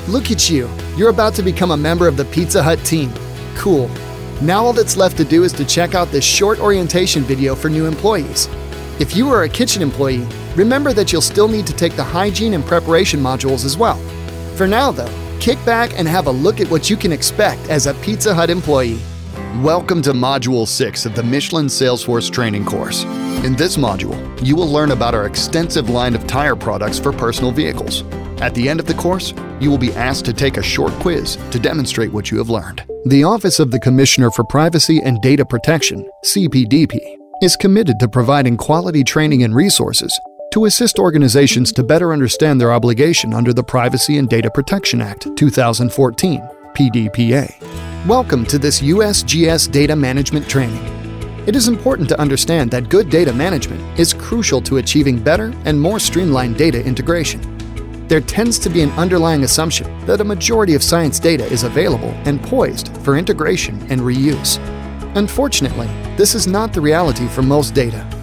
Look at you. You're about to become a member of the Pizza Hut team. Cool. Now all that's left to do is to check out this short orientation video for new employees. If you are a kitchen employee, remember that you'll still need to take the hygiene and preparation modules as well. For now though, kick back and have a look at what you can expect as a Pizza Hut employee. Welcome to Module 6 of the Michelin Salesforce Training Course. In this module, you will learn about our extensive line of tire products for personal vehicles. At the end of the course, you will be asked to take a short quiz to demonstrate what you have learned. The Office of the Commissioner for Privacy and Data Protection, CPDP, is committed to providing quality training and resources to assist organizations to better understand their obligation under the Privacy and Data Protection Act 2014, PDPA. Welcome to this USGS data management training. It is important to understand that good data management is crucial to achieving better and more streamlined data integration. There tends to be an underlying assumption that a majority of science data is available and poised for integration and reuse. Unfortunately, this is not the reality for most data.